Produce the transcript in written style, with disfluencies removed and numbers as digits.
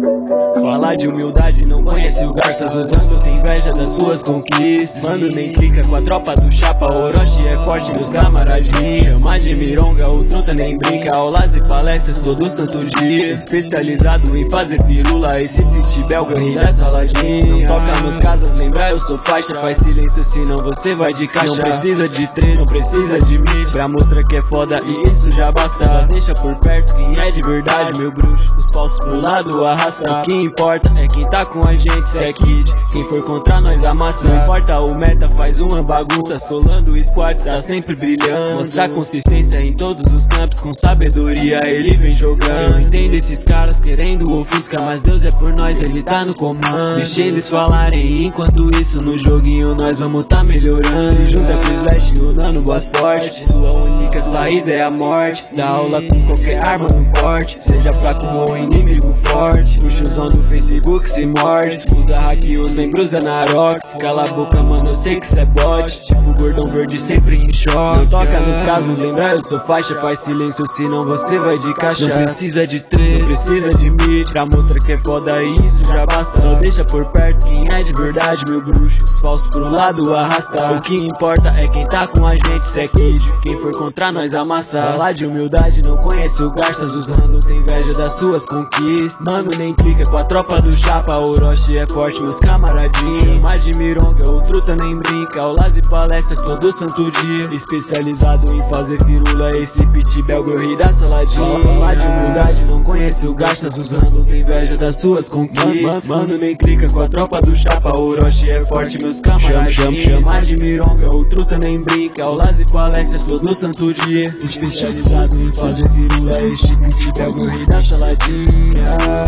Fala de humildade, não conhece o garças usando, tem inveja das suas conquistas. Mano, nem clica com a tropa do chapa, Orochi é forte, meus camaradinhos. Chama de mironga, o truta nem brinca, aulas e palestras todo santo dia. Especializado em fazer pirula, esse pit belga ri da saladinha. Não toca nos casas, lembra eu sou faixa, faz silêncio senão você vai de caixa. Não precisa de treino, não precisa de mídia, pra mostrar que é foda e isso já basta. Só deixa por perto quem é de verdade, meu bruxo, os falsos pro lado arrasta. O que importa é quem tá com a gente, se é kid, quem for contra nós amassa. Não importa o meta, faz uma bagunça, solando o squad, tá sempre brilhando. Mostrar consistência em todos os campos, com sabedoria ele vem jogando. Não entendo esses caras querendo ofusca, mas Deus é por nós, ele tá no comando. Deixa eles falarem, enquanto isso no joguinho nós vamos tá melhorando. Se junta com o Slash e o Nano, boa sorte, sua única saída é a morte. Dá aula com qualquer arma no corte, seja fraco ou inimigo forte. O chuzão do Facebook se morde, usa hack e os membros da Narox. Cala a boca mano, eu sei que cê é bot, tipo gordão verde sempre em choque. Não toca nos casos, lembra eu sou faixa, faz silêncio senão você vai de caixa. Não precisa de treino, não precisa de mídia, pra mostrar que é foda e isso já basta. Só deixa por perto quem é de verdade, meu bruxo, os falsos pro lado arrasta. O que importa é quem tá com a gente, se é kid, quem for contra nós amassa. Falar de humildade, não conhece o garças usando, tem inveja das suas conquistas. Mano, nem clica com a tropa do chapa, Orochi é forte, meus camaradinhos. Chama de mironga, o truta nem brinca, aulas e palestras todo santo dia. Especializado em fazer firula, esse pit belga ri da saladinha. Falar de humildade, não conhece o garças usando, tem inveja das suas conquistas. Mano, nem clica com a tropa do chapa, Orochi é forte, meus camaradinhos. Chama de mironga, o truta nem brinca, aulas e palestras todo santo dia. Especializado em fazer firula, esse pit belga ri da saladinha.